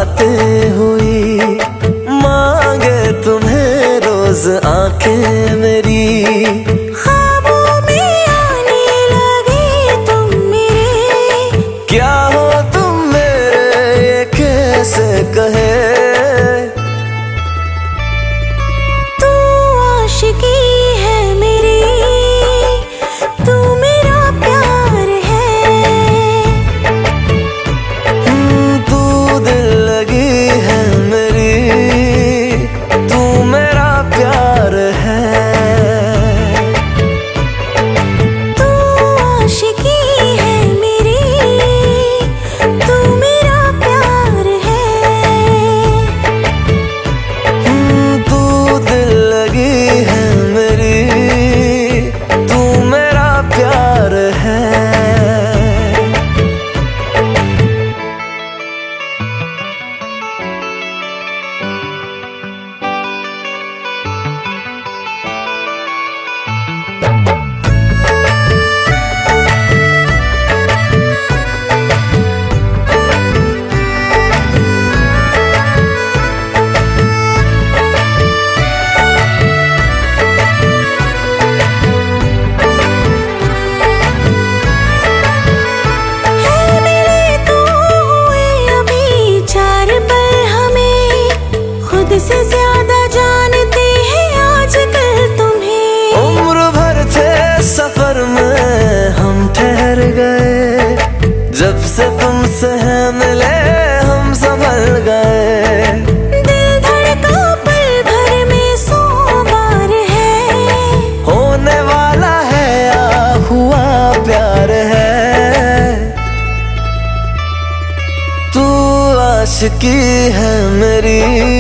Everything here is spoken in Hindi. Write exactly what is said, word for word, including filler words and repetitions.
बातें हुई, मांगे तुम्हें रोज आंखें मेरी। ख्वाबों में आने लगे तुम मेरे, क्या हो तुम मेरे ये कैसे कहे। तू आशिकी है मेरी, तू मेरा प्यार है। तू दिल लगी है मेरी, तू मेरा प्यार है। तू आशिकी है मेरी, तू मेरा प्यार है। तू दिल लगी है मेरी, तू मेरा प्यार है। से ज्यादा जानते हैं आजकल तुम्हें। उम्र भर थे सफर में हम ठहर गए, जब से तुमसे है मिले हम संभल गए। दिल धड़का पल भर में सौ बार है, होने वाला है या हुआ प्यार है। तू आशिकी है मेरी,